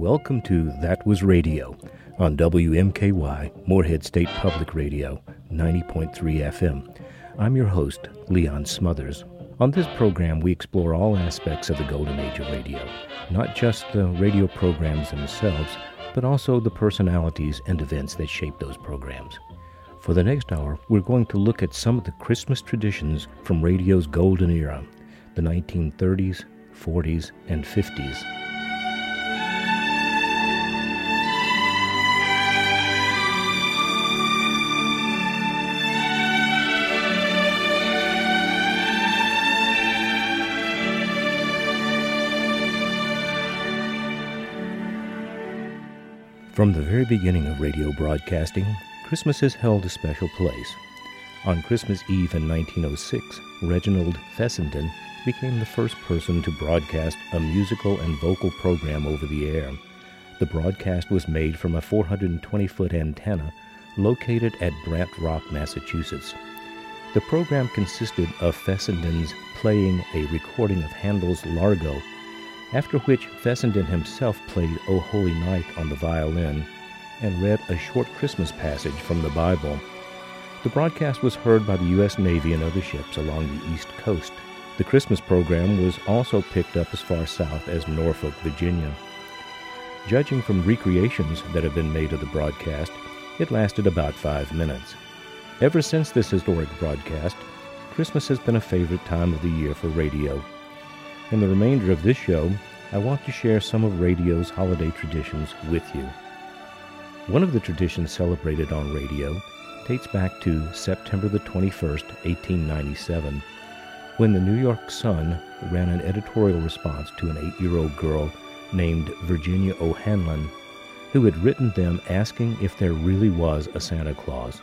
welcome to That Was Radio on WMKY, Moorhead State Public Radio, 90.3 FM. I'm your host, Leon Smothers. On this program, we explore all aspects of the golden age of radio, not just the radio programs themselves, but also the personalities and events that shape those programs. For the next hour, we're going to look at some of the Christmas traditions from radio's golden era, the 1930s, 40s, and 50s. From the very beginning of radio broadcasting, Christmas has held a special place. On Christmas Eve in 1906, Reginald Fessenden became the first person to broadcast a musical and vocal program over the air. The broadcast was made from a 420-foot antenna located at Brant Rock, Massachusetts. The program consisted of Fessenden's playing a recording of Handel's Largo, after which Fessenden himself played O Holy Night on the violin and read a short Christmas passage from the Bible. The broadcast was heard by the U.S. Navy and other ships along the East Coast. The Christmas program was also picked up as far south as Norfolk, Virginia. Judging from recreations that have been made of the broadcast, it lasted about 5 minutes. Ever since this historic broadcast, Christmas has been a favorite time of the year for radio. In the remainder of this show, I want to share some of radio's holiday traditions with you. One of the traditions celebrated on radio dates back to September the 21st, 1897, when the New York Sun ran an editorial response to an 8-year-old girl named Virginia O'Hanlon, who had written them asking if there really was a Santa Claus.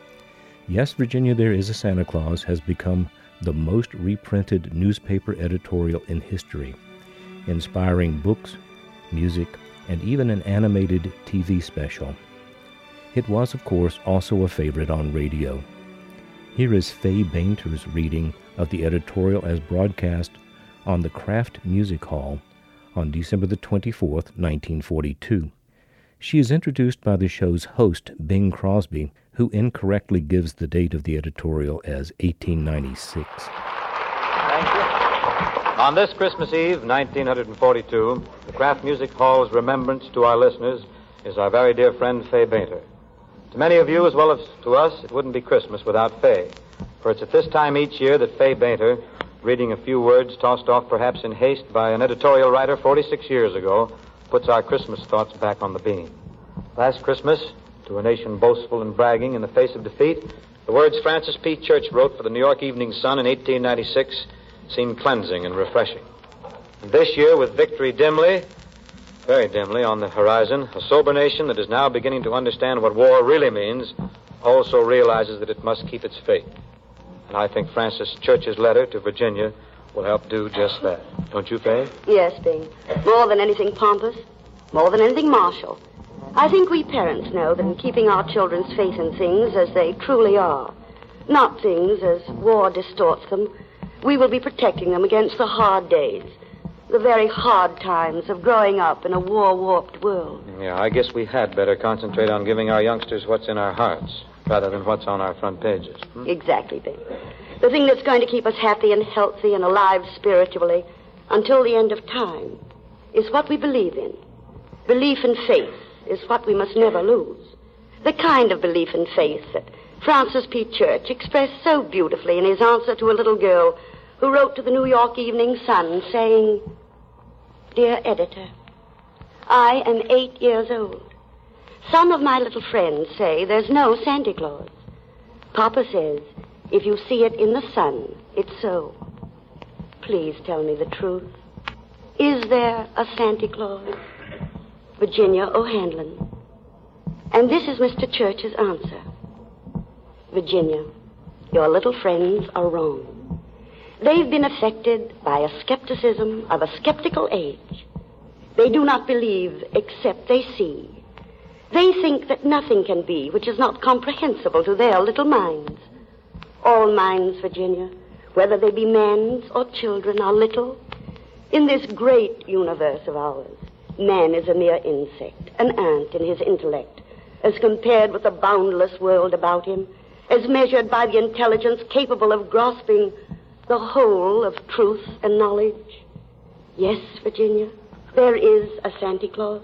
Yes, Virginia, there is a Santa Claus has become the most reprinted newspaper editorial in history, inspiring books, music, and even an animated TV special. It was, of course, also a favorite on radio. Here is Fay Bainter's reading of the editorial as broadcast on the Kraft Music Hall on December the 24th, 1942. She is introduced by the show's host, Bing Crosby, who incorrectly gives the date of the editorial as 1896. Thank you. On this Christmas Eve, 1942, the Kraft Music Hall's remembrance to our listeners is our very dear friend, Fay Bainter. To many of you, as well as to us, it wouldn't be Christmas without Fay. For it's at this time each year that Fay Bainter, reading a few words tossed off perhaps in haste by an editorial writer 46 years ago, puts our Christmas thoughts back on the beam. Last Christmas, to a nation boastful and bragging in the face of defeat, the words Francis P. Church wrote for the New York Evening Sun in 1896 seemed cleansing and refreshing. And this year, with victory dimly, very dimly on the horizon, a sober nation that is now beginning to understand what war really means also realizes that it must keep its faith. And I think Francis Church's letter to Virginia will help do just that. Don't you, Fay? Yes, Bing. More than anything pompous, more than anything martial, I think we parents know that in keeping our children's faith in things as they truly are, not things as war distorts them, we will be protecting them against the hard days, the very hard times of growing up in a war-warped world. Yeah, I guess we had better concentrate on giving our youngsters what's in our hearts, rather than what's on our front pages. Exactly, Bing. The thing that's going to keep us happy and healthy and alive spiritually until the end of time is what we believe in. Belief and faith is what we must never lose. The kind of belief and faith that Francis P. Church expressed so beautifully in his answer to a little girl who wrote to the New York Evening Sun saying, "Dear editor, I am 8 years old. Some of my little friends say there's no Santa Claus. Papa says, if you see it in the sun, it's so. Please tell me the truth. Is there a Santa Claus? Virginia O'Hanlon." And this is Mr. Church's answer. Virginia, your little friends are wrong. They've been affected by a skepticism of a skeptical age. They do not believe except they see. They think that nothing can be which is not comprehensible to their little minds. All minds, Virginia, whether they be men's or children, are little. In this great universe of ours, Man is a mere insect, an ant in his intellect, as compared with the boundless world about him, as measured by the intelligence capable of grasping the whole of truth and knowledge. Yes, Virginia, there is a Santa Claus.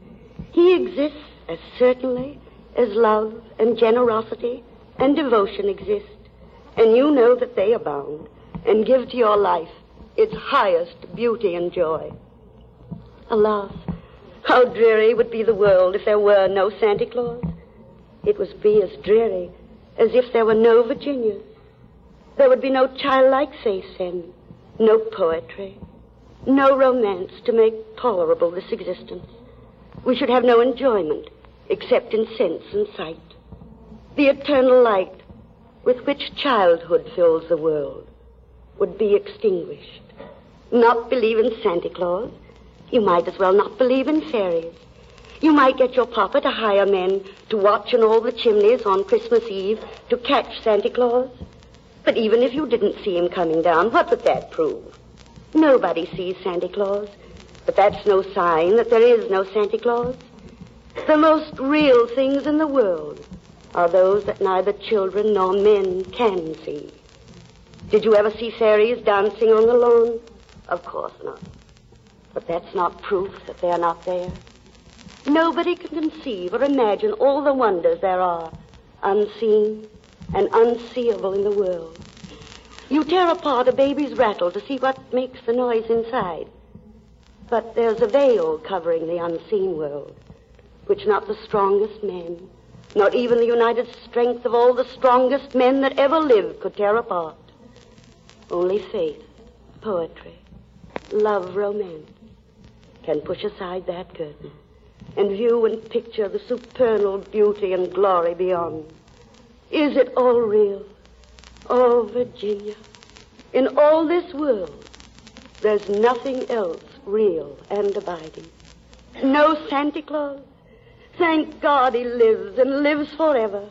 He exists as certainly as love and generosity and devotion exist, and you know that they abound and give to your life its highest beauty and joy. Alas, how dreary would be the world if there were no Santa Claus. It would be as dreary as if there were no Virginias. There would be no childlike faith then, no poetry, no romance to make tolerable this existence. We should have no enjoyment except in sense and sight. The eternal light with which childhood fills the world would be extinguished. Not believe in Santa Claus? You might as well not believe in fairies. You might get your papa to hire men to watch in all the chimneys on Christmas Eve to catch Santa Claus. But even if you didn't see him coming down, what would that prove? Nobody sees Santa Claus, but that's no sign that there is no Santa Claus. The most real things in the world are those that neither children nor men can see. Did you ever see fairies dancing on the lawn? Of course not. But that's not proof that they're not there. Nobody can conceive or imagine all the wonders there are, unseen and unseeable in the world. You tear apart a baby's rattle to see what makes the noise inside. But there's a veil covering the unseen world, which not the strongest men, not even the united strength of all the strongest men that ever lived could tear apart. Only faith, poetry, love, romance can push aside that curtain and view and picture the supernal beauty and glory beyond. Is it all real? Oh, Virginia, in all this world, there's nothing else real and abiding. No Santa Claus? Thank God he lives and lives forever.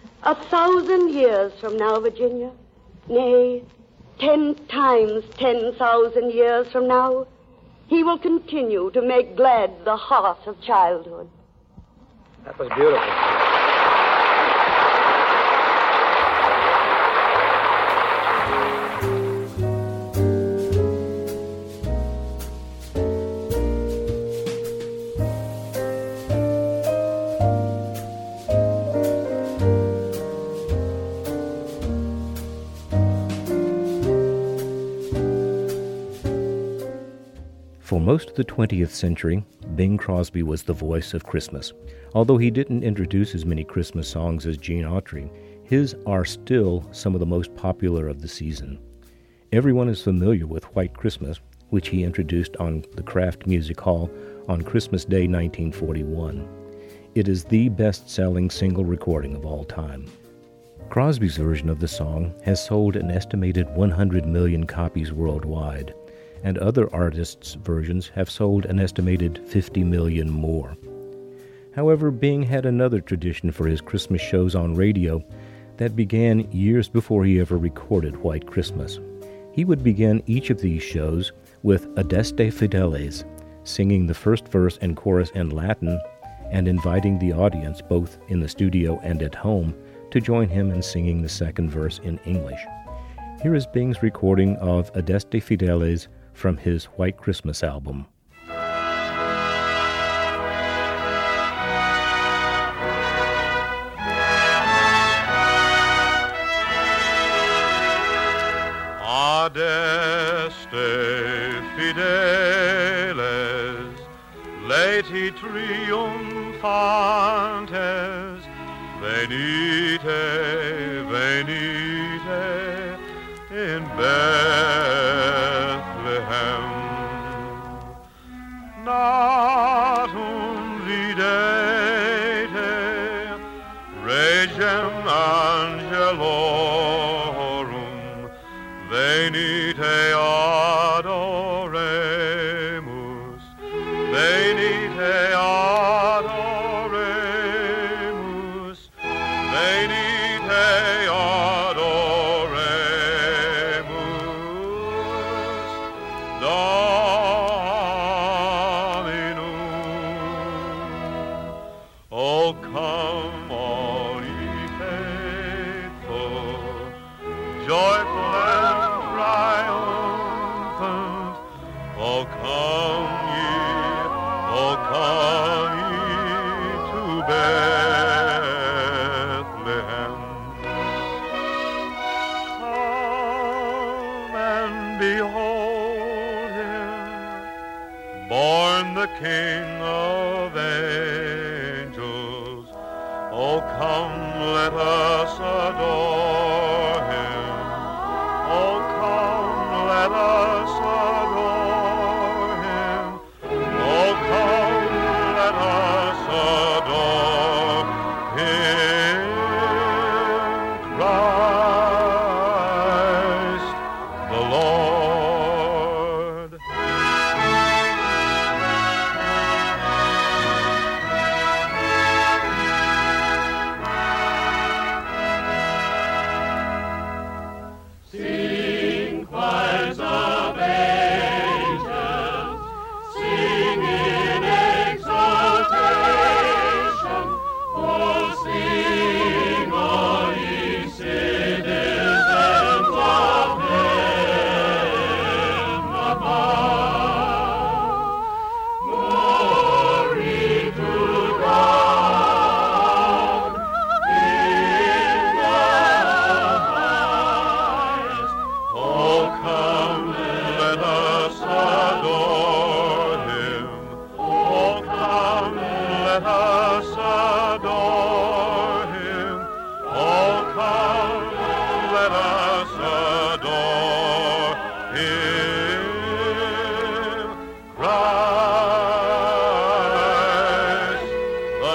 1,000 years from now, Virginia, nay, 10 times 10,000 years from now, he will continue to make glad the heart of childhood. That was beautiful. For most of the 20th century, Bing Crosby was the voice of Christmas. Although he didn't introduce as many Christmas songs as Gene Autry, his are still some of the most popular of the season. Everyone is familiar with White Christmas, which he introduced on the Kraft Music Hall on Christmas Day 1941. It is the best-selling single recording of all time. Crosby's version of the song has sold an estimated 100 million copies worldwide, and other artists' versions have sold an estimated 50 million more. However, Bing had another tradition for his Christmas shows on radio that began years before he ever recorded White Christmas. He would begin each of these shows with Adeste Fideles, singing the first verse and chorus in Latin and inviting the audience, both in the studio and at home, to join him in singing the second verse in English. Here is Bing's recording of Adeste Fideles from his White Christmas album. Adeste fideles, laeti triumphantes, venite, venite, in Bethlehem. Natum videte, regem angelorum, venite adoremus, venite adoremus, venite adoremus, Dominum. let us adore him. Oh, come, let us adore him. Oh, come, let us adore him. Christ the Lord. Sing, choirs of angels, sing in exaltation. Oh, sing, all ye citizens of heaven above. Glory to God in the highest. Oh, come, let us adore him. Oh, come, let us adore him. Oh, come, let us adore him. Christ the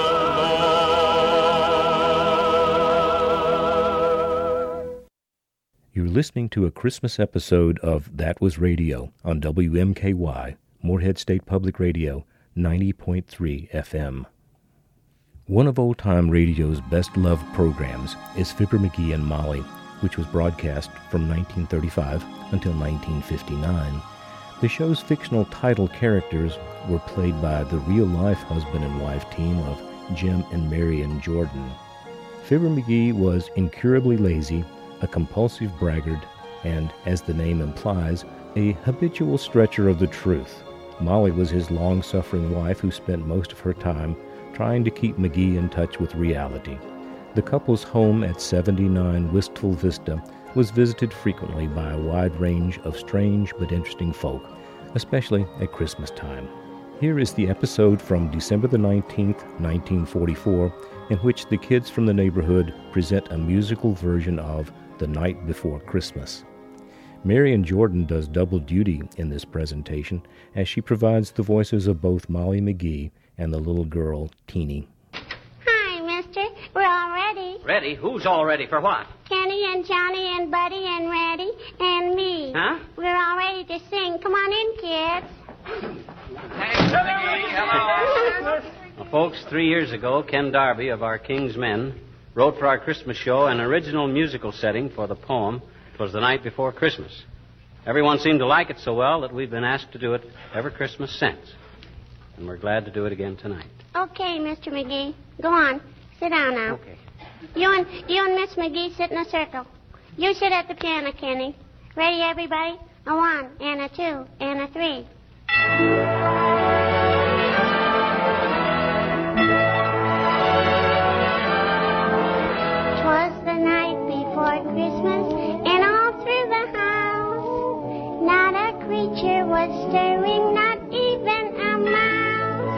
Lord. You're listening to a Christmas episode of That Was Radio on WMKY, Morehead State Public Radio, 90.3 FM. One of old-time radio's best-loved programs is Fibber McGee and Molly, which was broadcast from 1935 until 1959. The show's fictional title characters were played by the real-life husband and wife team of Jim and Marion Jordan. Fibber McGee was incurably lazy, a compulsive braggart, and, as the name implies, a habitual stretcher of the truth. Molly was his long-suffering wife who spent most of her time trying to keep McGee in touch with reality. The couple's home at 79 Wistful Vista was visited frequently by a wide range of strange but interesting folk, especially at Christmas time. Here is the episode from December the 19th, 1944, in which the kids from the neighborhood present a musical version of The Night Before Christmas. Marion Jordan does double duty in this presentation as she provides the voices of both Molly McGee and the little girl, Teeny. Hi, mister. We're all ready. Ready? Who's all ready for what? Kenny and Johnny and Buddy and Reddy and me. Huh? We're all ready to sing. Come on in, kids. Thanks, McGee. Hello. Well, folks, 3 years ago, Ken Darby of our King's Men wrote for our Christmas show an original musical setting for the poem, "It Was the Night Before Christmas." Everyone seemed to like it so well that we've been asked to do it every Christmas since. And we're glad to do it again tonight. Okay, Mr. McGee. Go on. Sit down now. Okay. You and Miss McGee sit in a circle. You sit at the piano, Kenny. Ready, everybody? A 1 and a 2 and a 3. 'Twas the night before Christmas, and all through the house, not a creature was stirring, not even a mouse.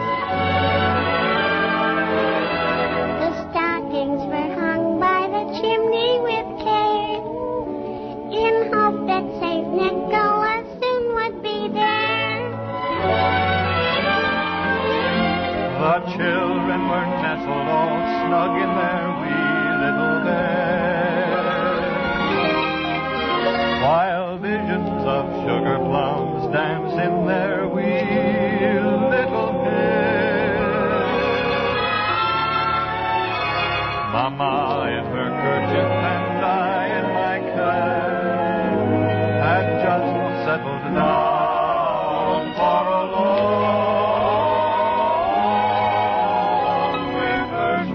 The stockings were hung by the chimney with care, in hope that St. Nicholas soon would be there. The children were nestled all snug in their wee little bed, while visions of sugar plums dance in their wee little heads. Mama in her kerchief and I in my cap had just settled down for a long winter's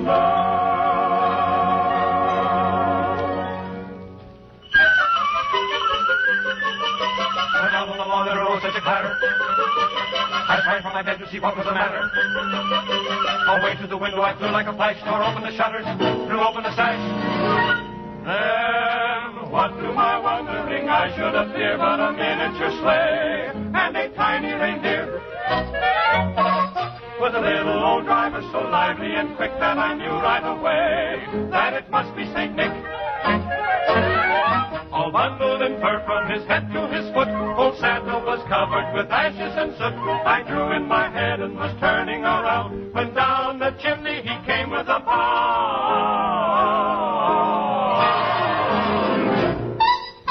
nap. When out on the lawn there arose such a clatter, I sprang from my bed to see what was the matter. Away to the window I flew like a flash, tore open the shutters, threw open the sash. Then, what to my wondering I should appear but a miniature sleigh and a tiny reindeer. was a little old driver so lively and quick that I knew right away that it must be St. Nick. All bundled in fur from his head to his foot, old Santa was covered with ashes and soot. I drew in my head and was turning around when down the chimney he came with a pound.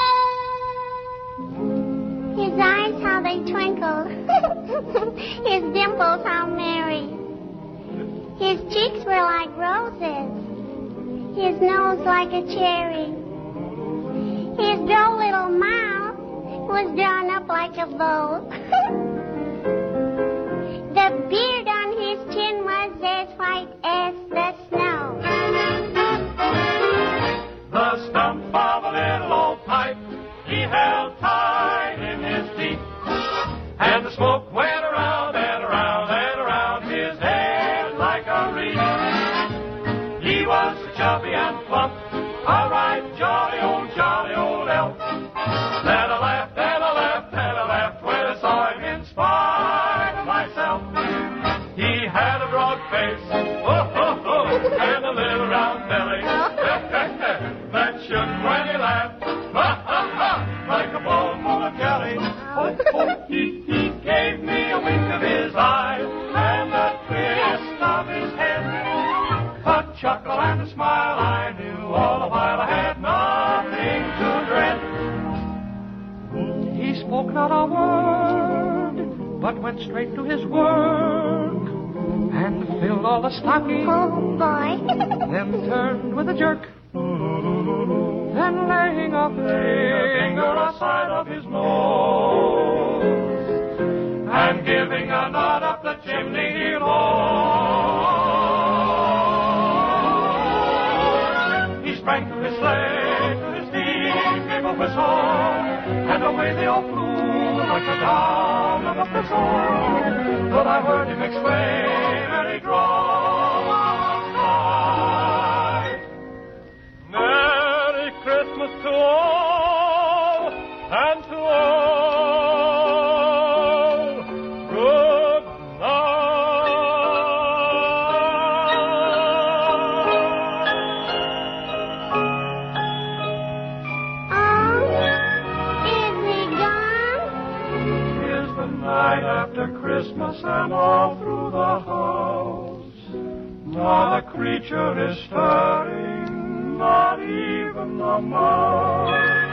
His eyes, how they twinkled. His dimples, how merry. His cheeks were like roses. His nose like a cherry. His droll little mouth was drawn up like a bow. The beard on his chin was as white as the snow. The stump of a little old pipe he held tight in his teeth, and the smoke went around and around and around his head like a wreath. He was so chubby and plump, a right jolly old elf. Then I laughed and I laughed and I laughed when I saw him in spite of myself. He had a broad face, and a little round belly that shook when he laughed, like a bowl full of jelly. He gave me a wink of his eye and a twist of his head, a chuckle and a smile I knew all the while I had nothing to dread. He spoke not a word, but went straight to his work and filled all the stockings. Oh, boy. Then turned with a jerk, then laying a finger aside of his nose and giving a nod up the chimney he rose. He sprang to his sleigh, to his steed, gave a whistle, and away they all flew like the down of a thistle. But I heard him exclaim, and he cried, Merry Christmas to all, and to all, good night after Christmas and all through the house. Not a creature is stirring, not even a mouse.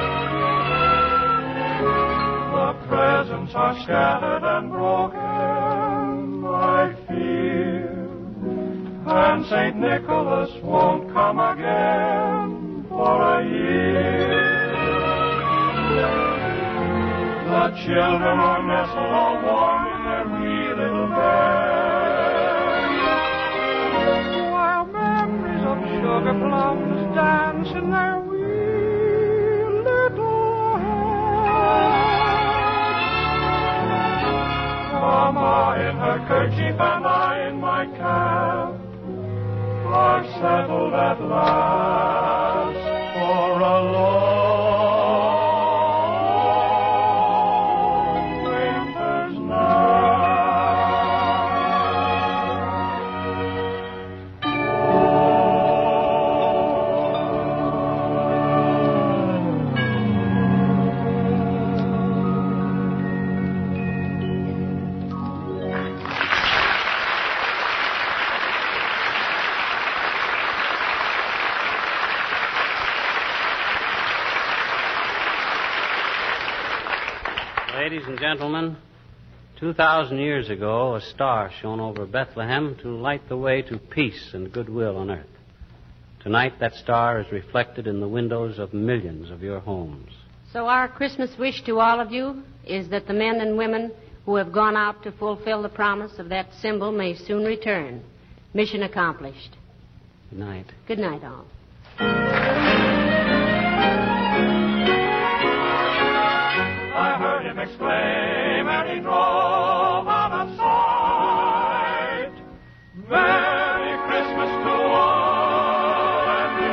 The presents are scattered and broken, I fear, and St. Nicholas won't come again for a year. The children are nestled all warm in their wee little beds, while memories of sugar plums dance in their wee little heads. Mama in her kerchief and I in my cap are settled at last for a long Ladies and gentlemen, 2,000 years ago, a star shone over Bethlehem to light the way to peace and goodwill on earth. Tonight, that star is reflected in the windows of millions of your homes. So our Christmas wish to all of you is that the men and women who have gone out to fulfill the promise of that symbol may soon return. Mission accomplished. Good night. Good night, all. I heard him exclaim, and he drove out of sight. Merry Christmas to all, and to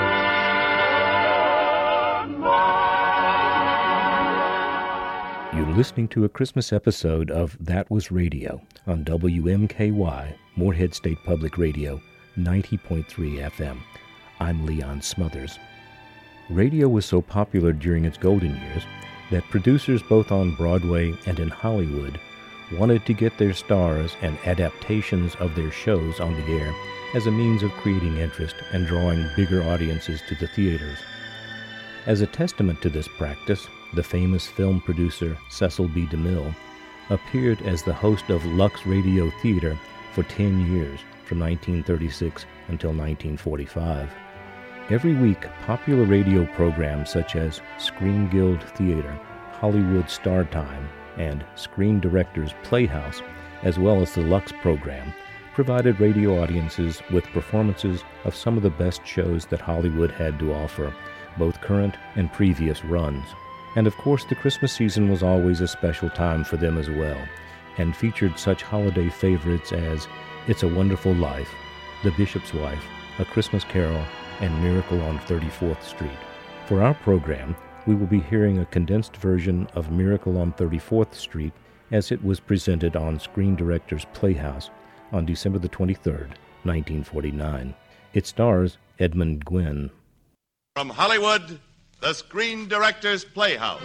all. Good night. You listening to a Christmas episode of That Was Radio on WMKY, Moorhead State Public Radio, 90.3 FM. I'm Leon Smothers. Radio was so popular during its golden years that producers both on Broadway and in Hollywood wanted to get their stars and adaptations of their shows on the air as a means of creating interest and drawing bigger audiences to the theaters. As a testament to this practice, the famous film producer Cecil B. DeMille appeared as the host of Lux Radio Theater for 10 years, from 1936 until 1945. Every week, popular radio programs such as Screen Guild Theater, Hollywood Star Time, and Screen Directors Playhouse, as well as the Lux program, provided radio audiences with performances of some of the best shows that Hollywood had to offer, both current and previous runs. And of course, the Christmas season was always a special time for them as well, and featured such holiday favorites as It's a Wonderful Life, The Bishop's Wife, A Christmas Carol, and Miracle on 34th Street. For our program, we will be hearing a condensed version of Miracle on 34th Street as it was presented on Screen Directors Playhouse on December the 23rd, 1949. It stars Edmund Gwenn. From Hollywood, the Screen Directors Playhouse.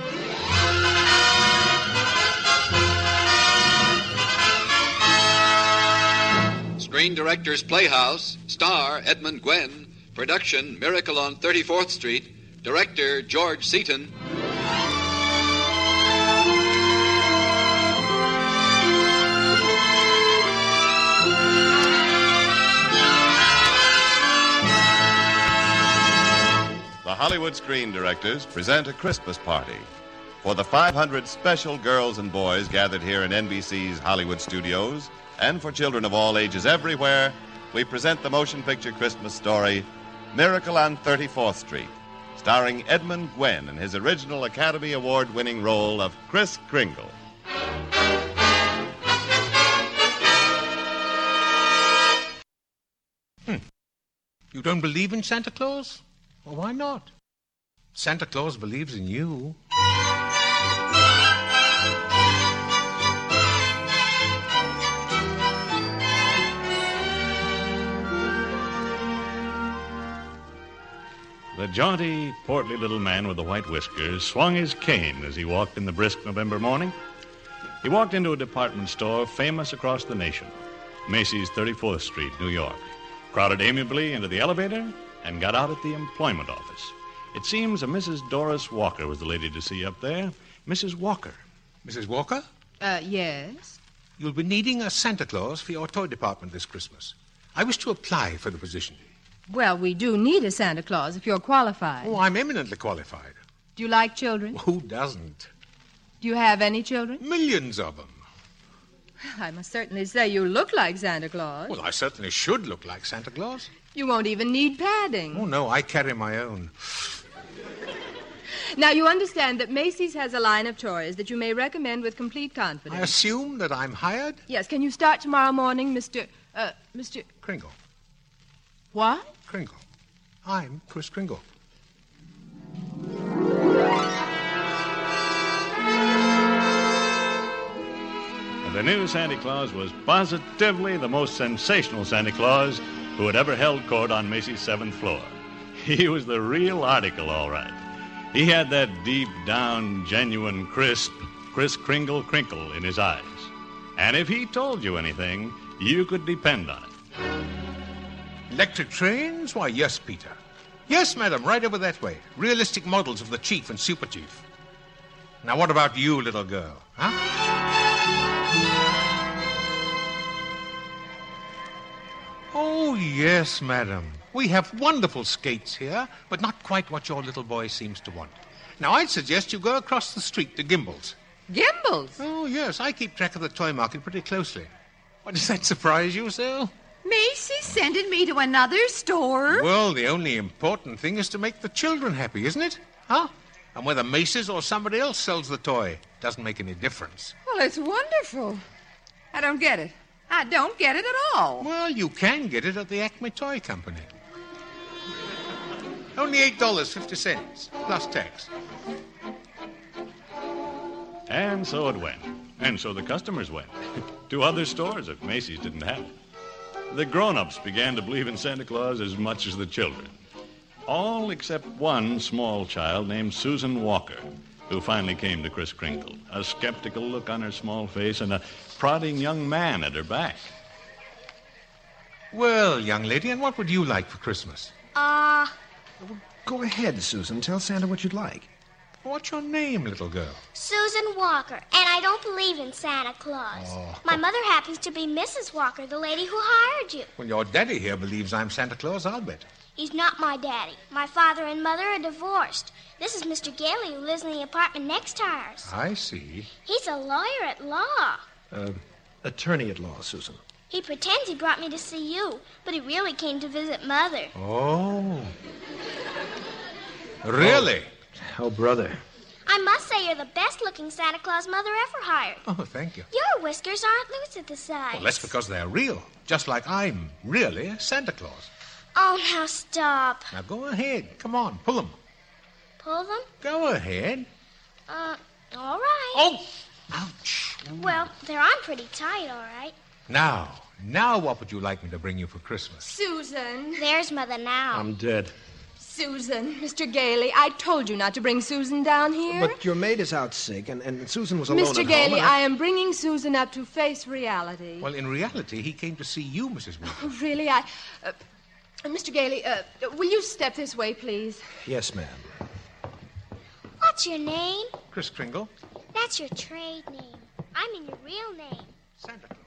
Screen Directors Playhouse, star Edmund Gwenn, production Miracle on 34th Street, director George Seaton. The Hollywood Screen Directors present a Christmas party. For the 500 special girls and boys gathered here in NBC's Hollywood studios, and for children of all ages everywhere, we present the motion picture Christmas story, Miracle on 34th Street, starring Edmund Gwenn in his original Academy Award-winning role of Kris Kringle. You don't believe in Santa Claus? Well, why not? Santa Claus believes in you. The jaunty, portly little man with the white whiskers swung his cane as he walked in the brisk November morning. He walked into a department store famous across the nation, Macy's 34th Street, New York, crowded amiably into the elevator, and got out at the employment office. It seems a Mrs. Doris Walker was the lady to see up there. Mrs. Walker. Mrs. Walker? Yes? You'll be needing a Santa Claus for your toy department this Christmas. I wish to apply for the position. Well, we do need a Santa Claus if you're qualified. Oh, I'm eminently qualified. Do you like children? Who doesn't? Do you have any children? Millions of them. I must certainly say you look like Santa Claus. Well, I certainly should look like Santa Claus. You won't even need padding. Oh, no, I carry my own. Now, you understand that Macy's has a line of toys that you may recommend with complete confidence. I assume that I'm hired? Yes. Can you start tomorrow morning, Mr. Kringle. What? Kringle. I'm Kris Kringle. The new Santa Claus was positively the most sensational Santa Claus who had ever held court on Macy's 7th floor. He was the real article, all right. He had that deep-down, genuine, crisp, Kris Kringle crinkle in his eyes. And if he told you anything, you could depend on it. Electric trains? Why, yes, Peter. Yes, madam, right over that way. Realistic models of the Chief and Super Chief. Now, what about you, little girl, huh? Oh, yes, madam. We have wonderful skates here, but not quite what your little boy seems to want. Now, I'd suggest you go across the street to Gimbel's. Gimbel's? Oh, yes, I keep track of the toy market pretty closely. Why, does that surprise you, Sue? Macy's sending me to another store? Well, the only important thing is to make the children happy, isn't it? Huh? And whether Macy's or somebody else sells the toy doesn't make any difference. Well, it's wonderful. I don't get it. I don't get it at all. Well, you can get it at the Acme Toy Company. Only $8.50, plus tax. And so it went. And so the customers went. To other stores if Macy's didn't have it. The grown-ups began to believe in Santa Claus as much as the children. All except one small child named Susan Walker, who finally came to Kris Kringle, a skeptical look on her small face and a prodding young man at her back. Well, young lady, and what would you like for Christmas? Go ahead, Susan. Tell Santa what you'd like. What's your name, little girl? Susan Walker, and I don't believe in Santa Claus. Oh. My mother happens to be Mrs. Walker, the lady who hired you. Well, your daddy here believes I'm Santa Claus, I'll bet. He's not my daddy. My father and mother are divorced. This is Mr. Gailey, who lives in the apartment next to ours. I see. He's a lawyer at law. Attorney at law, Susan. He pretends he brought me to see you, but he really came to visit Mother. Oh. Really? Oh, brother. I must say you're the best-looking Santa Claus Mother ever hired. Oh, thank you. Your whiskers aren't loose at the sides. Well, that's because they're real. Just like I'm really Santa Claus. Oh, now stop. Now go ahead. Come on, pull them. Pull them? Go ahead. All right. Oh! Ouch. Well, they're on pretty tight, all right. Now what would you like me to bring you for Christmas? Susan. There's Mother now. I'm dead. Susan, Mr. Gailey, I told you not to bring Susan down here. But your maid is out sick, and Susan was alone Mr. at Gailey, home. I am bringing Susan up to face reality. Well, in reality, he came to see you, Mrs. Walker. Oh, really, Mr. Gailey, will you step this way, please? Yes, ma'am. What's your name? Kris Kringle. That's your trade name. I mean your real name. Santa Claus.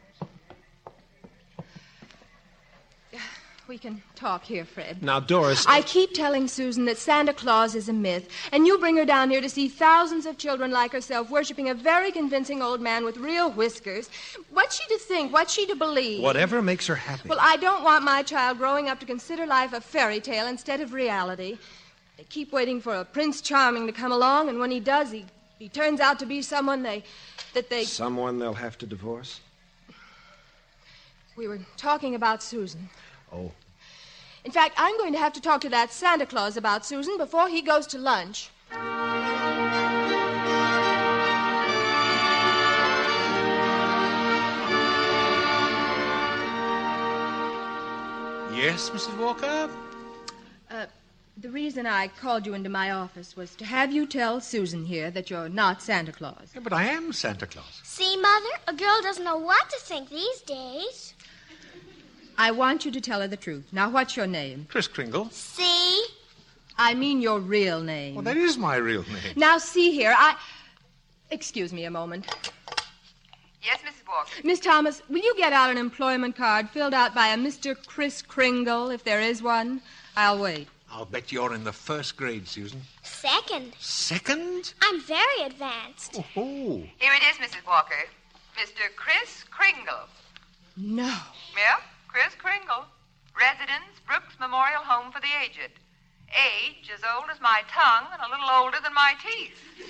We can talk here, Fred. Now, Doris... I keep telling Susan that Santa Claus is a myth, and you bring her down here to see thousands of children like herself worshiping a very convincing old man with real whiskers. What's she to think? What's she to believe? Whatever makes her happy. Well, I don't want my child growing up to consider life a fairy tale instead of reality. They keep waiting for a Prince Charming to come along, and when he does, he turns out to be someone they... Someone they'll have to divorce? We were talking about Susan. Oh. In fact, I'm going to have to talk to that Santa Claus about Susan before he goes to lunch. Yes, Mrs. Walker? The reason I called you into my office was to have you tell Susan here that you're not Santa Claus. Yeah, but I am Santa Claus. See, Mother? A girl doesn't know what to think these days. I want you to tell her the truth. Now, what's your name? Kris Kringle. See? I mean your real name. Well, that is my real name. Now, see here, Excuse me a moment. Yes, Mrs. Walker. Miss Thomas, will you get out an employment card filled out by a Mr. Kris Kringle, if there is one? I'll wait. I'll bet you're in the first grade, Susan. Second. Second? I'm very advanced. Oh. Here it is, Mrs. Walker. Mr. Kris Kringle. No. Yeah, Kris Kringle. Residence, Brooks Memorial Home for the Aged. Age as old as my tongue and a little older than my teeth.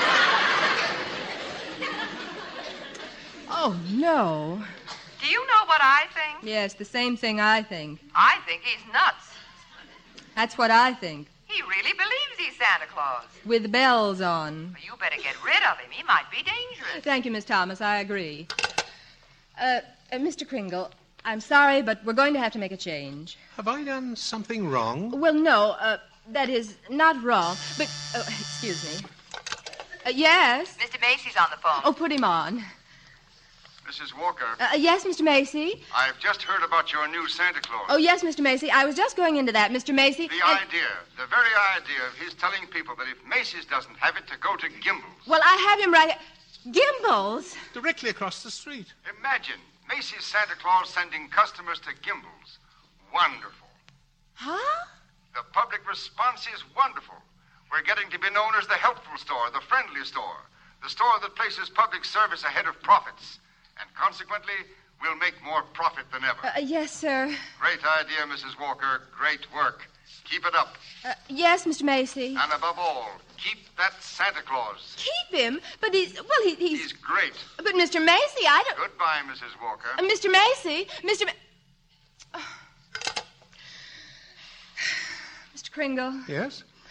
Oh, no. Do you know what I think? Yes, the same thing I think. I think he's nuts. That's what I think. He really believes he's Santa Claus. With bells on. Well, you better get rid of him. He might be dangerous. Thank you, Miss Thomas. I agree. Mr. Kringle, I'm sorry, but we're going to have to make a change. Have I done something wrong? Well, no. That is not wrong, but... excuse me. Yes? Mr. Macy's on the phone. Oh, put him on. Mrs. Walker. Yes, Mr. Macy? I've just heard about your new Santa Claus. Oh, yes, Mr. Macy. I was just going into that, Mr. Macy. The very idea of his telling people that if Macy's doesn't have it, to go to Gimbel's. Well, I have him right... Gimbel's? Directly across the street. Imagine Macy's Santa Claus sending customers to Gimbel's. Wonderful. Huh? The public response is wonderful. We're getting to be known as the helpful store, the friendly store, the store that places public service ahead of profits. And consequently, we'll make more profit than ever. Yes, sir. Great idea, Mrs. Walker. Great work. Keep it up. Yes, Mr. Macy. And above all, keep that Santa Claus. Keep him? But he's... He's great. But, Mr. Macy, I don't... Goodbye, Mrs. Walker. Mr. Macy, Mr. Kringle. Yes?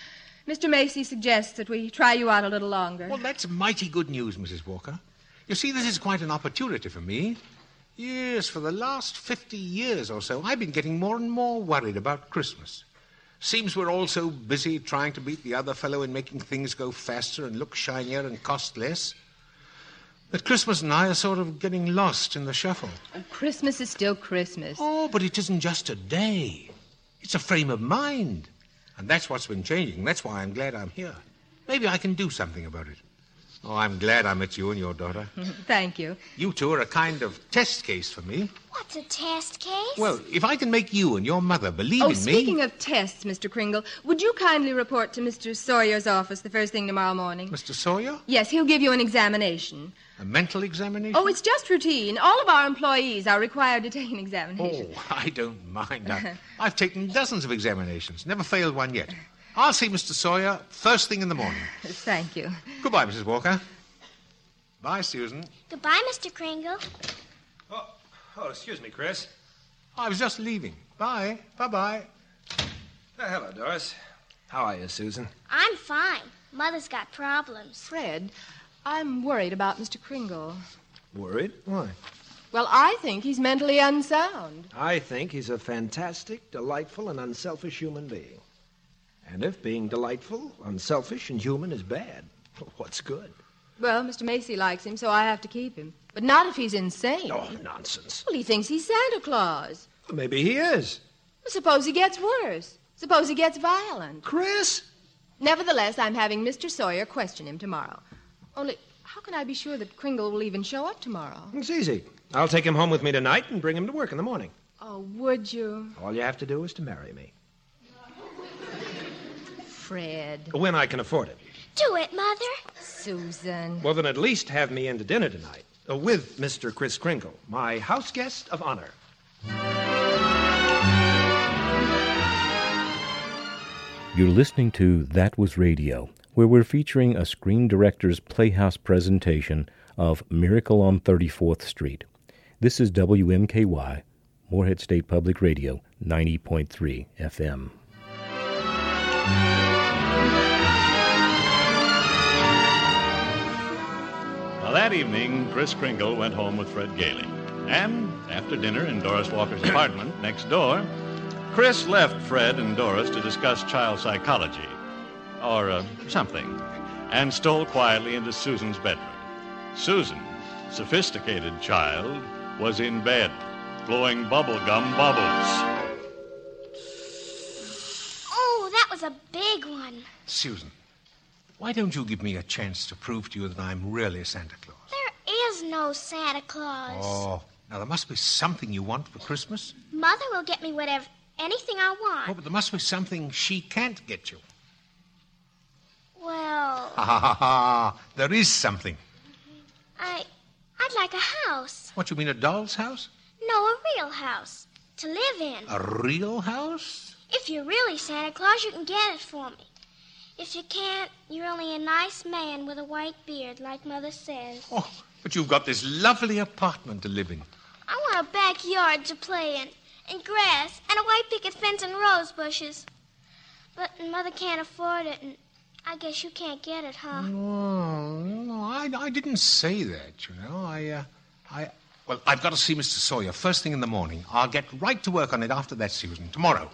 Mr. Macy suggests that we try you out a little longer. Well, that's mighty good news, Mrs. Walker. You see, this is quite an opportunity for me. Yes, for the last 50 years or so, I've been getting more and more worried about Christmas. Seems we're all so busy trying to beat the other fellow in making things go faster and look shinier and cost less, that Christmas and I are sort of getting lost in the shuffle. Christmas is still Christmas. Oh, but it isn't just a day. It's a frame of mind. And that's what's been changing. That's why I'm glad I'm here. Maybe I can do something about it. Oh, I'm glad I met you and your daughter. Thank you. You two are a kind of test case for me. What's a test case? Well, if I can make you and your mother believe in me... Speaking of tests, Mr. Kringle, would you kindly report to Mr. Sawyer's office the first thing tomorrow morning? Mr. Sawyer? Yes, he'll give you an examination. A mental examination? Oh, it's just routine. All of our employees are required to take an examination. Oh, I don't mind. I've taken dozens of examinations. Never failed one yet. I'll see Mr. Sawyer first thing in the morning. Thank you. Goodbye, Mrs. Walker. Bye, Susan. Goodbye, Mr. Kringle. Oh, excuse me, Chris. I was just leaving. Bye. Bye-bye. Hello, Doris. How are you, Susan? I'm fine. Mother's got problems. Fred, I'm worried about Mr. Kringle. Worried? Why? Well, I think he's mentally unsound. I think he's a fantastic, delightful, and unselfish human being. And if being delightful, unselfish, and human is bad, what's good? Well, Mr. Macy likes him, so I have to keep him. But not if he's insane. Oh, nonsense. Well, he thinks he's Santa Claus. Well, maybe he is. Well, suppose he gets worse. Suppose he gets violent. Chris? Nevertheless, I'm having Mr. Sawyer question him tomorrow. Only, how can I be sure that Kringle will even show up tomorrow? It's easy. I'll take him home with me tonight and bring him to work in the morning. Oh, would you? All you have to do is to marry me. Fred. When I can afford it. Do it, Mother. Susan. Well, then at least have me in to dinner tonight. With Mr. Kris Kringle, my house guest of honor. You're listening to That Was Radio, where we're featuring a Screen Directors Playhouse presentation of Miracle on 34th Street. This is WMKY, Morehead State Public Radio, 90.3 FM. Well, that evening, Kris Kringle went home with Fred Gailey. And after dinner in Doris Walker's apartment next door, Chris left Fred and Doris to discuss child psychology, or something, and stole quietly into Susan's bedroom. Susan, sophisticated child, was in bed, blowing bubblegum bubbles. Oh, that was a big one. Susan, why don't you give me a chance to prove to you that I'm really Santa Claus? There is no Santa Claus. Oh, now there must be something you want for Christmas. Mother will get me anything I want. Oh, but there must be something she can't get you. Well... There is something. I'd like a house. What, you mean a doll's house? No, a real house. To live in. A real house? If you're really Santa Claus, you can get it for me. If you can't, you're only a nice man with a white beard, like Mother says. Oh, but you've got this lovely apartment to live in. I want a backyard to play in, and grass, and a white picket fence and rose bushes. But Mother can't afford it, and I guess you can't get it, huh? No, I didn't say that, you know. Well, I've got to see Mr. Sawyer first thing in the morning. I'll get right to work on it after that, Susan, tomorrow.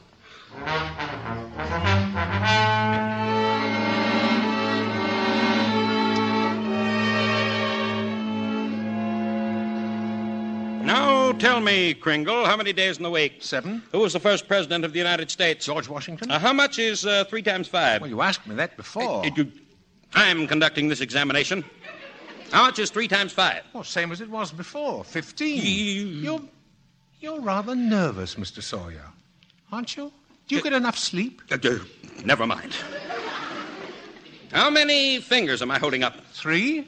Now, tell me, Kringle, how many days in the week? 7. Who was the first president of the United States? George Washington. How much is 3 times 5? Well, you asked me that before. I'm conducting this examination. How much is 3 times 5? Well, same as it was before, 15. You're rather nervous, Mr. Sawyer, aren't you? Do you get enough sleep? Never mind. How many fingers am I holding up? 3?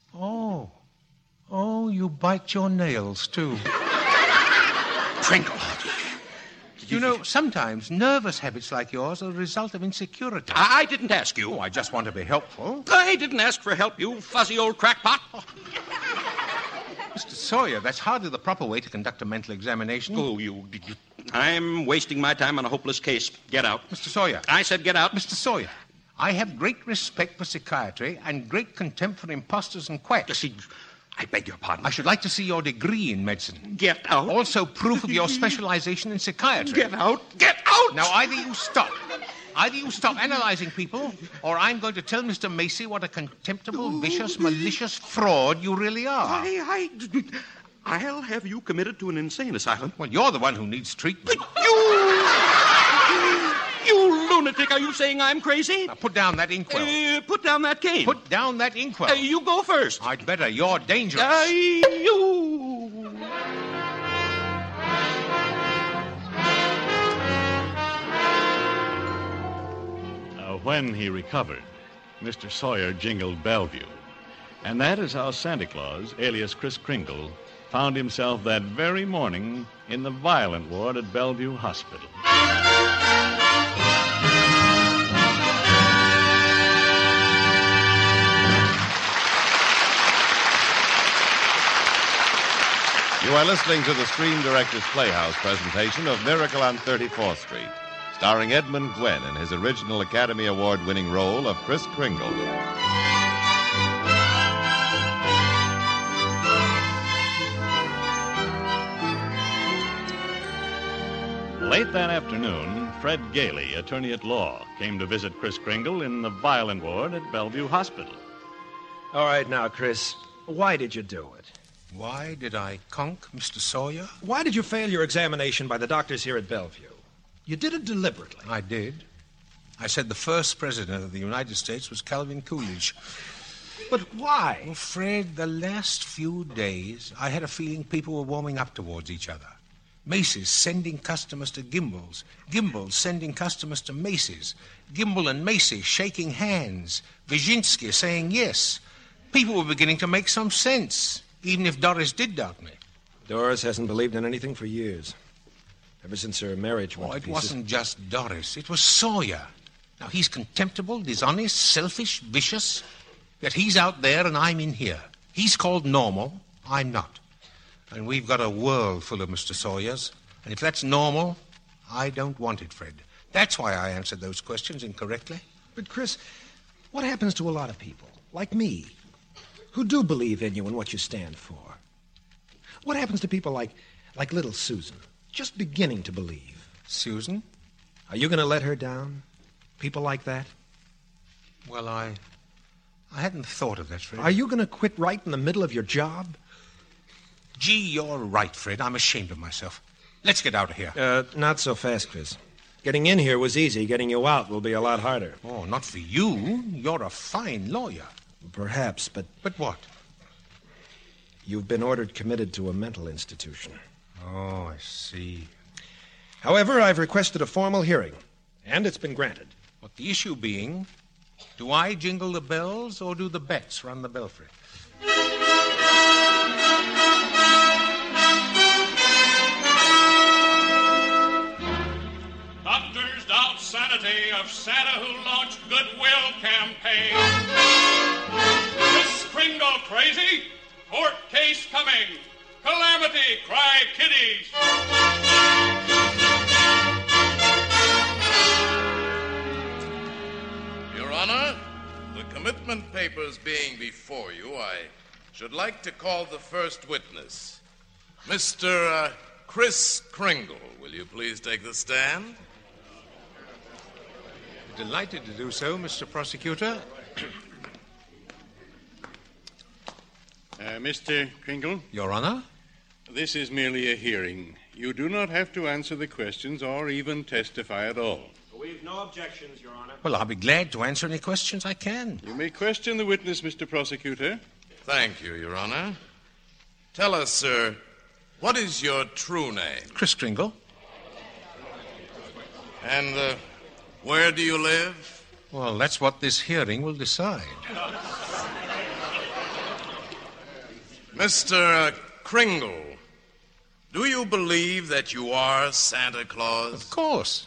Oh, you bite your nails, too. Kringle. You know, sometimes nervous habits like yours are a result of insecurity. I didn't ask you. Oh, I just want to be helpful. I didn't ask for help, you fuzzy old crackpot. Mr. Sawyer, that's hardly the proper way to conduct a mental examination. Oh, I'm wasting my time on a hopeless case. Get out. Mr. Sawyer. I said get out. Mr. Sawyer, I have great respect for psychiatry and great contempt for imposters and quacks. I beg your pardon. I should like to see your degree in medicine. Get out. Also proof of your specialization in psychiatry. Get out. Get out! Now, either you stop analyzing people, or I'm going to tell Mr. Macy what a contemptible, vicious, malicious fraud you really are. I'll have you committed to an insane asylum. Well, you're the one who needs treatment. You lunatic, are you saying I'm crazy? Now, put down that inkwell. Put down that cane. Put down that inkwell. You go first. I'd better. You're dangerous. When he recovered, Mr. Sawyer jingled Bellevue. And that is how Santa Claus, alias Kris Kringle, found himself that very morning in the violent ward at Bellevue Hospital. You are listening to the Screen Directors Playhouse presentation of Miracle on 34th Street, starring Edmund Gwenn in his original Academy Award-winning role of Kris Kringle. Late that afternoon, Fred Gailey, attorney at law, came to visit Kris Kringle in the violent ward at Bellevue Hospital. All right, now, Chris, why did you do it? Why did I conk Mr. Sawyer? Why did you fail your examination by the doctors here at Bellevue? You did it deliberately. I did. I said the first president of the United States was Calvin Coolidge. But why? Well, Fred, the last few days, I had a feeling people were warming up towards each other. Macy's sending customers to Gimbel's. Gimbel's sending customers to Macy's. Gimbel and Macy shaking hands. Wyszynski saying yes. People were beginning to make some sense, even if Doris did doubt me. Doris hasn't believed in anything for years. Ever since her marriage went to it pieces. wasn't just Doris. It was Sawyer. Now, he's contemptible, dishonest, selfish, vicious. Yet he's out there and I'm in here. He's called normal. I'm not. And we've got a world full of Mr. Sawyers. And if that's normal, I don't want it, Fred. That's why I answered those questions incorrectly. But, Chris, what happens to a lot of people, like me, who do believe in you and what you stand for? What happens to people like little Susan, just beginning to believe? Susan? Are you going to let her down? People like that? Well, I hadn't thought of that, Fred. Are you going to quit right in the middle of your job? Gee, you're right, Fred. I'm ashamed of myself. Let's get out of here. Not so fast, Chris. Getting in here was easy. Getting you out will be a lot harder. Oh, not for you. You're a fine lawyer. Perhaps, but... But what? You've been ordered committed to a mental institution. Oh, I see. However, I've requested a formal hearing, and it's been granted. But the issue being, do I jingle the bells or do the bets run the belfry? Doctors doubt sanity of Santa who launched Goodwill campaign. Kris Kringle crazy? Court case coming. Calamity, cry kiddies. Your Honor, the commitment papers being before you, I should like to call the first witness. Mr. Kris Kringle, will you please take the stand? Delighted to do so, Mr. Prosecutor. Mr. Kringle? Your Honor? This is merely a hearing. You do not have to answer the questions or even testify at all. We've no objections, Your Honor. Well, I'll be glad to answer any questions I can. You may question the witness, Mr. Prosecutor. Thank you, Your Honor. Tell us, sir, what is your true name? Kris Kringle. And where do you live? Well, that's what this hearing will decide. Mr. Kringle, do you believe that you are Santa Claus? Of course.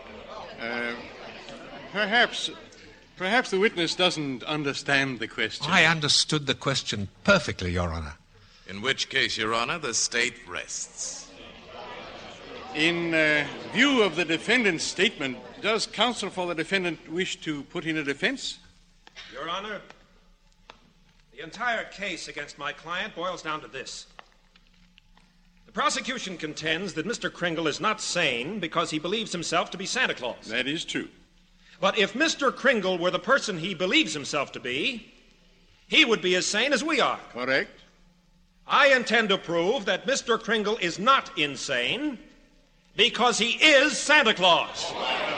Perhaps the witness doesn't understand the question. I understood the question perfectly, Your Honor. In which case, Your Honor, the state rests. In view of the defendant's statement, does counsel for the defendant wish to put in a defense? Your Honor, the entire case against my client boils down to this. The prosecution contends that Mr. Kringle is not sane because he believes himself to be Santa Claus. That is true. But if Mr. Kringle were the person he believes himself to be, he would be as sane as we are. Correct. I intend to prove that Mr. Kringle is not insane because he is Santa Claus.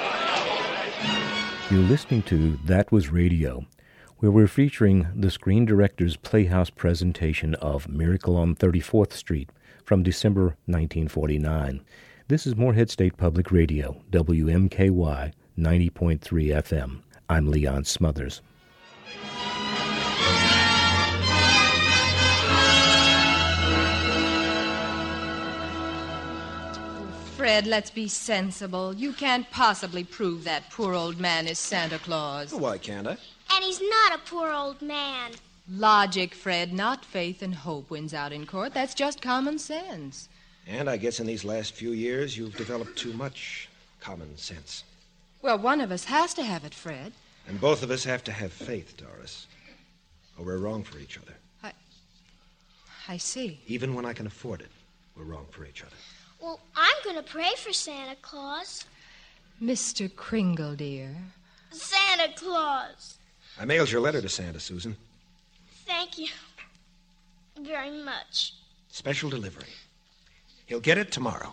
You're listening to That Was Radio, where we're featuring the Screen Directors Playhouse presentation of Miracle on 34th Street from December 1949. This is Morehead State Public Radio, WMKY 90.3 FM. I'm Leon Smothers. Fred, let's be sensible. You can't possibly prove that poor old man is Santa Claus. Why can't I? And he's not a poor old man. Logic, Fred, not faith and hope wins out in court. That's just common sense. And I guess in these last few years, you've developed too much common sense. Well, one of us has to have it, Fred. And both of us have to have faith, Doris. Or we're wrong for each other. I see. Even when I can afford it, we're wrong for each other. Well, I'm going to pray for Santa Claus. Mr. Kringle, dear. Santa Claus. I mailed your letter to Santa, Susan. Thank you very much. Special delivery. He'll get it tomorrow.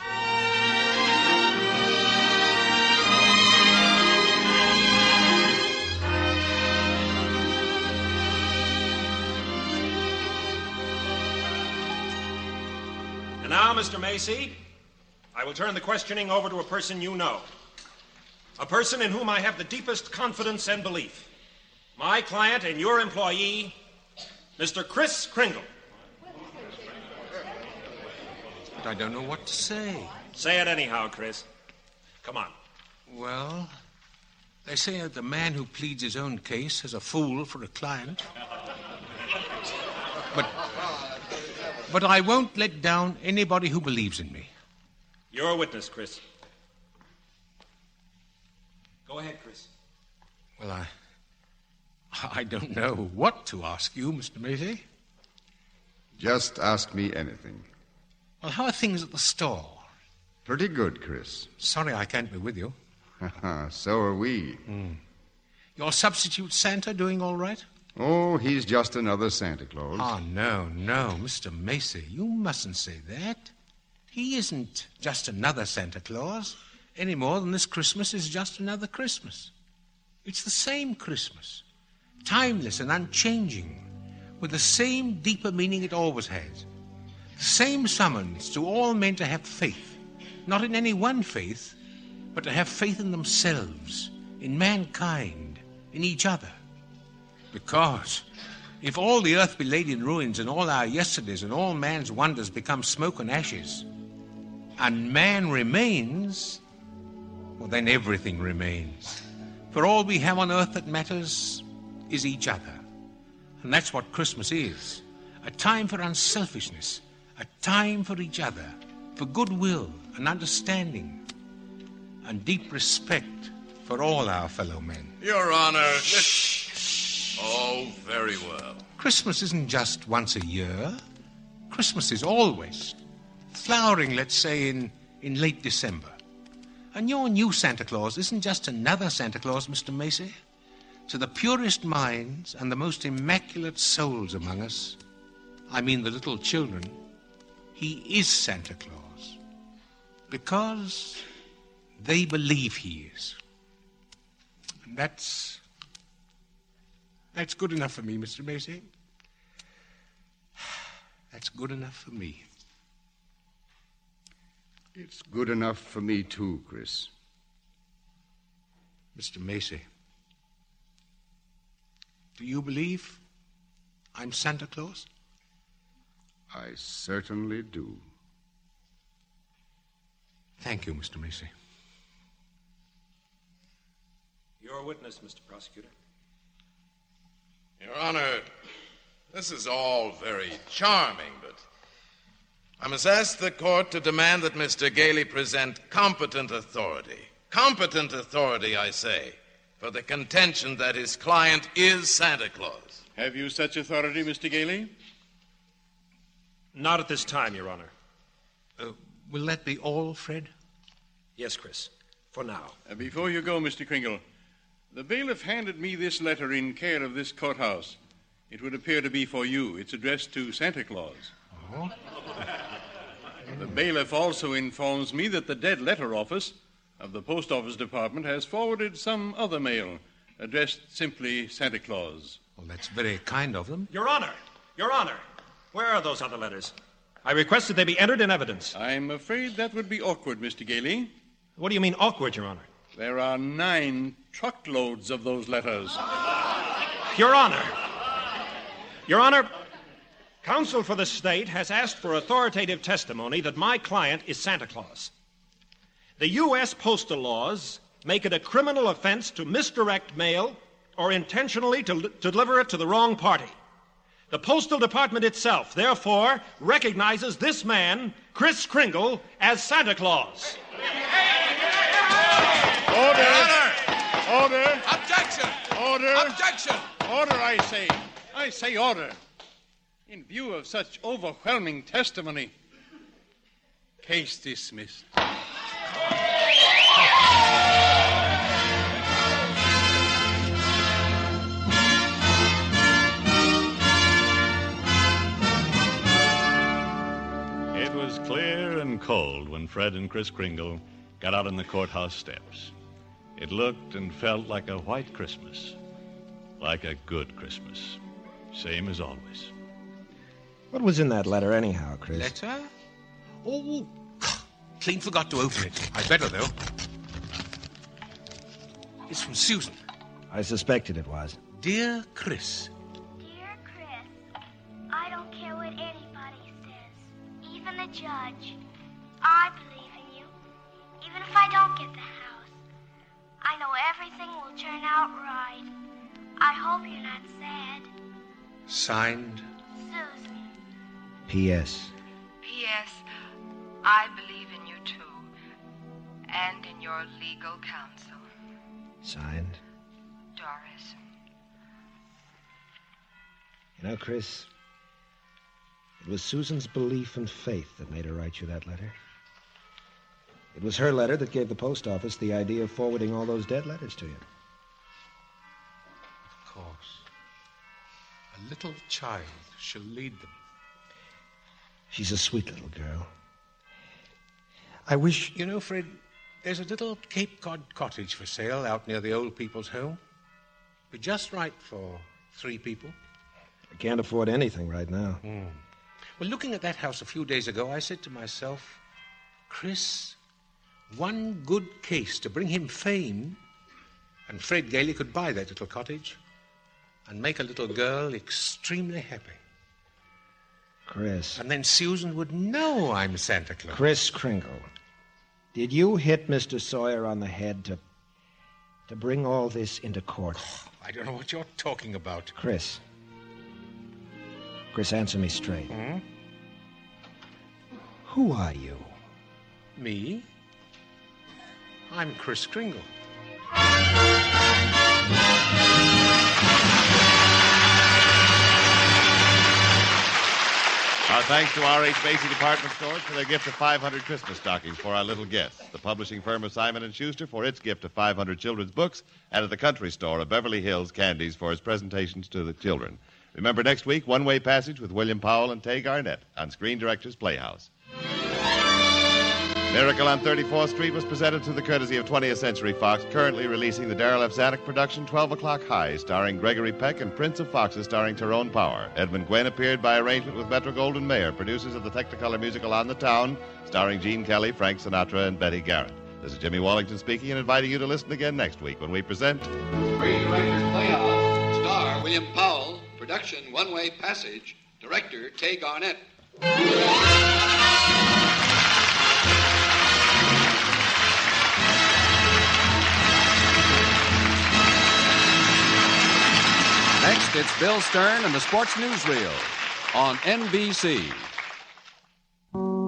And now, Mr. Macy, I will turn the questioning over to a person you know. A person in whom I have the deepest confidence and belief. My client and your employee, Mr. Kris Kringle. But I don't know what to say. Say it anyhow, Chris. Come on. Well, they say that the man who pleads his own case is a fool for a client. But I won't let down anybody who believes in me. You're a witness, Chris. Go ahead, Chris. Well, I don't know what to ask you, Mr. Macy. Just ask me anything. Well, how are things at the store? Pretty good, Chris. Sorry I can't be with you. So are we. Your substitute Santa doing all right? Oh, he's just another Santa Claus. Oh, no, Mr. Macy, you mustn't say that. He isn't just another Santa Claus, any more than this Christmas is just another Christmas. It's the same Christmas, timeless and unchanging, with the same deeper meaning it always has. The same summons to all men to have faith, not in any one faith, but to have faith in themselves, in mankind, in each other. Because if all the earth be laid in ruins and all our yesterdays and all man's wonders become smoke and ashes, and man remains, well, then everything remains. For all we have on earth that matters is each other. And that's what Christmas is. A time for unselfishness, a time for each other, for goodwill and understanding, and deep respect for all our fellow men. Your Honor, Oh, very well. Christmas isn't just once a year. Christmas is always. Flowering, let's say, in late December. And your new Santa Claus isn't just another Santa Claus, Mr. Macy. To the purest minds and the most immaculate souls among us, I mean the little children, he is Santa Claus. Because they believe he is. And that's good enough for me, Mr. Macy. That's good enough for me. It's good enough for me, too, Chris. Mr. Macy, do you believe I'm Santa Claus? I certainly do. Thank you, Mr. Macy. You're a witness, Mr. Prosecutor. Your Honor, this is all very charming, but I must ask the court to demand that Mr. Gailey present competent authority. Competent authority, I say, for the contention that his client is Santa Claus. Have you such authority, Mr. Gailey? Not at this time, Your Honor. Will that be all, Fred? Yes, Chris. For now. Before you go, Mr. Kringle, the bailiff handed me this letter in care of this courthouse. It would appear to be for you. It's addressed to Santa Claus. Oh? The bailiff also informs me that the dead letter office of the post office department has forwarded some other mail addressed simply Santa Claus. Well, that's very kind of them. Your Honor! Your Honor! Where are those other letters? I request that they be entered in evidence. I'm afraid that would be awkward, Mr. Gailey. What do you mean awkward, Your Honor? There are 9 truckloads of those letters. Your Honor! Your Honor, counsel for the state has asked for authoritative testimony that my client is Santa Claus. The U.S. postal laws make it a criminal offense to misdirect mail or intentionally to deliver it to the wrong party. The Postal Department itself, therefore, recognizes this man, Kris Kringle, as Santa Claus. Order! Objection! Order! Objection! Order, I say. I say order. In view of such overwhelming testimony, case dismissed. It was clear and cold when Fred and Kris Kringle got out on the courthouse steps. It looked and felt like a white Christmas, like a good Christmas, same as always. What was in that letter anyhow, Chris? Letter? Oh, clean forgot to open it. I'd better, though. It's from Susan. I suspected it was. Dear Chris. Dear Chris, I don't care what anybody says, even the judge. I believe in you, even if I don't get the house. I know everything will turn out right. I hope you're not sad. Signed, Susan. P.S. P.S. I believe in you, too, and in your legal counsel. Signed. Doris. You know, Chris, it was Susan's belief and faith that made her write you that letter. It was her letter that gave the post office the idea of forwarding all those dead letters to you. Of course. A little child shall lead them. She's a sweet little girl. I wish... You know, Fred, there's a little Cape Cod cottage for sale out near the old people's home. Be just right for 3 people. I can't afford anything right now. Well, looking at that house a few days ago, I said to myself, Chris, one good case to bring him fame, and Fred Gailey could buy that little cottage and make a little girl extremely happy. Chris. And then Susan would know I'm Santa Claus. Kris Kringle, did you hit Mr. Sawyer on the head to bring all this into court? I don't know what you're talking about. Chris, answer me straight. Who are you? Me? I'm Kris Kringle. Our thanks to R.H. Macy Department Stores for their gift of 500 Christmas stockings for our little guests, the publishing firm of Simon & Schuster for its gift of 500 children's books, and at the Country Store of Beverly Hills candies for its presentations to the children. Remember next week, One-Way Passage with William Powell and Tay Garnett on Screen Directors Playhouse. Miracle on 34th Street was presented through the courtesy of 20th Century Fox, currently releasing the Darrell F. Zanuck production 12 O'Clock High, starring Gregory Peck, and Prince of Foxes, starring Tyrone Power. Edmund Gwenn appeared by arrangement with Metro-Goldwyn-Mayer, producers of the Technicolor musical On the Town, starring Gene Kelly, Frank Sinatra, and Betty Garrett. This is Jimmy Wallington speaking and inviting you to listen again next week when we present... Screen Directors Playhouse. Star William Powell. Production One-Way Passage. Director Tay Garnett. Next, it's Bill Stern and the Sports Newsreel on NBC.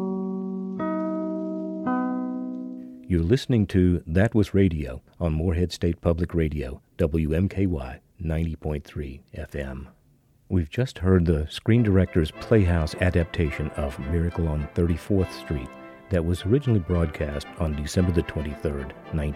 You're listening to That Was Radio on Morehead State Public Radio, WMKY 90.3 FM. We've just heard the Screen Directors Playhouse adaptation of Miracle on 34th Street that was originally broadcast on December the 23rd,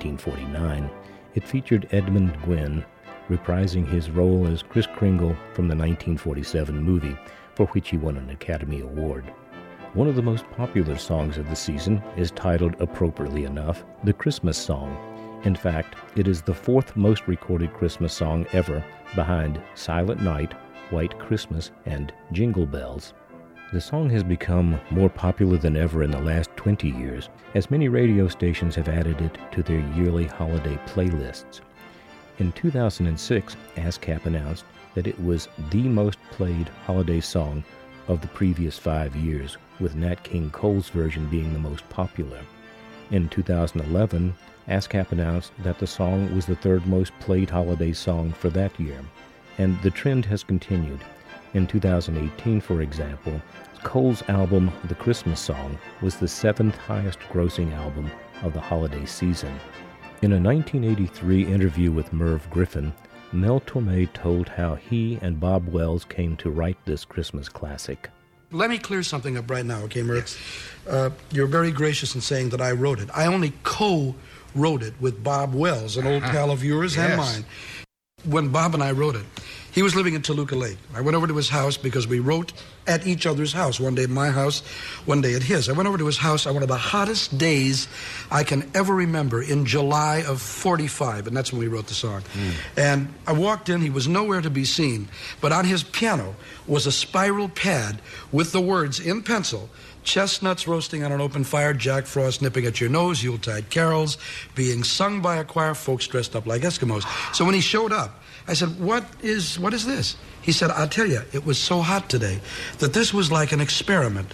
1949. It featured Edmund Gwenn reprising his role as Kris Kringle from the 1947 movie, for which he won an Academy Award. One of the most popular songs of the season is titled, appropriately enough, The Christmas Song. In fact, it is the fourth most recorded Christmas song ever, behind Silent Night, White Christmas, and Jingle Bells. The song has become more popular than ever in the last 20 years, as many radio stations have added it to their yearly holiday playlists. In 2006, ASCAP announced that it was the most played holiday song of the previous 5 years, with Nat King Cole's version being the most popular. In 2011, ASCAP announced that the song was the third most played holiday song for that year, and the trend has continued. In 2018, for example, Cole's album, The Christmas Song, was the seventh highest grossing album of the holiday season. In a 1983 interview with Merv Griffin, Mel Torme told how he and Bob Wells came to write this Christmas classic. Let me clear something up right now, okay, Merv? You're very gracious in saying that I wrote it. I only co-wrote it with Bob Wells, an old pal of yours and mine. When Bob and I wrote it, he was living in Toluca Lake. I went over to his house because we wrote at each other's house. One day at my house, one day at his. I went over to his house on one of the hottest days I can ever remember, in July of 45, and that's when we wrote the song. And I walked in, he was nowhere to be seen, but on his piano was a spiral pad with the words in pencil, chestnuts roasting on an open fire, Jack Frost nipping at your nose, Yuletide carols being sung by a choir, folks dressed up like Eskimos. So when he showed up, I said, what is this? He said, I'll tell you, it was so hot today that this was like an experiment,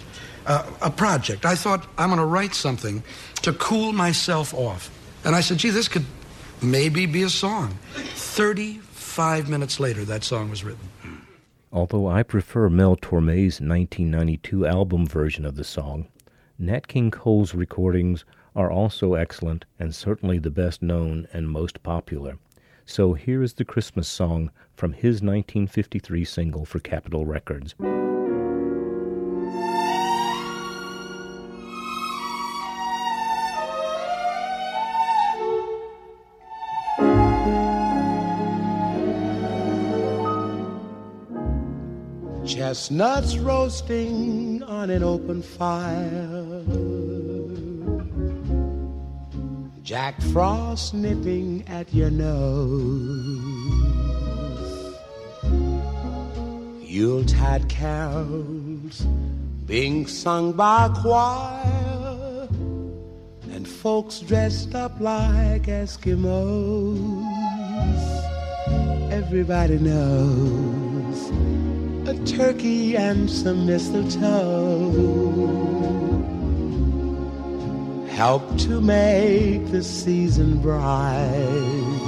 a project. I thought, I'm going to write something to cool myself off. And I said, gee, this could maybe be a song. 35 minutes later, that song was written. Although I prefer Mel Torme's 1992 album version of the song, Nat King Cole's recordings are also excellent and certainly the best known and most popular. So here is the Christmas song from his 1953 single for Capitol Records. Chestnuts roasting on an open fire, Jack Frost nipping at your nose, Yuletide carols being sung by a choir, and folks dressed up like Eskimos. Everybody knows a turkey and some mistletoe help to make the season bright.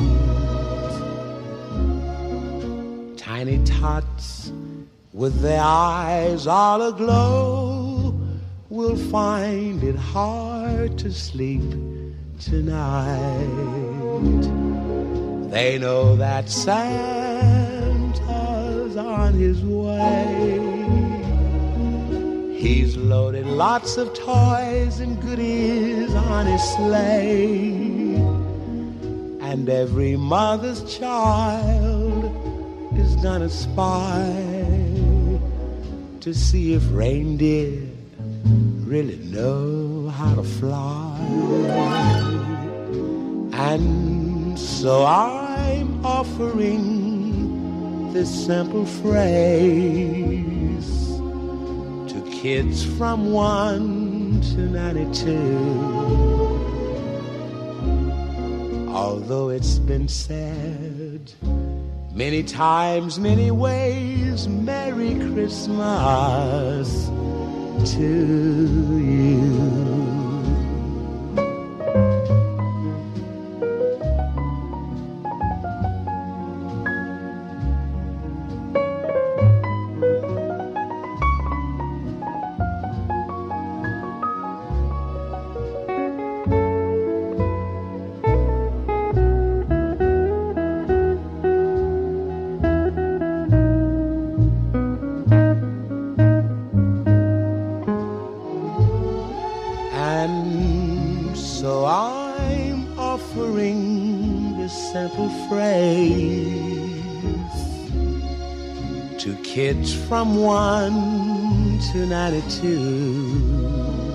Tiny tots with their eyes all aglow will find it hard to sleep tonight. They know that Santa's on his way. He's loaded lots of toys and goodies on his sleigh, and every mother's child is gonna spy to see if reindeer really know how to fly. And so I'm offering this simple phrase kids from 1 to 92. Although it's been said many times, many ways, Merry Christmas to you. simple phrase to kids from 1 to 92.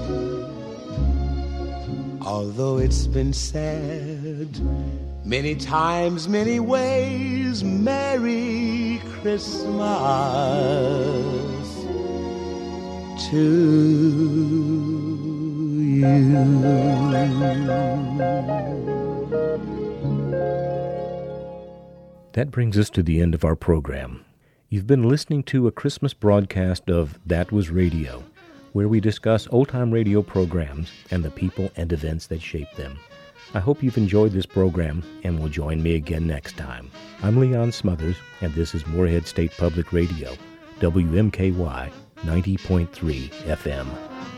Although it's been said many times, many ways, Merry Christmas to you. That brings us to the end of our program. You've been listening to a Christmas broadcast of That Was Radio, where we discuss old-time radio programs and the people and events that shaped them. I hope you've enjoyed this program and will join me again next time. I'm Leon Smothers, and this is Moorhead State Public Radio, WMKY 90.3 FM.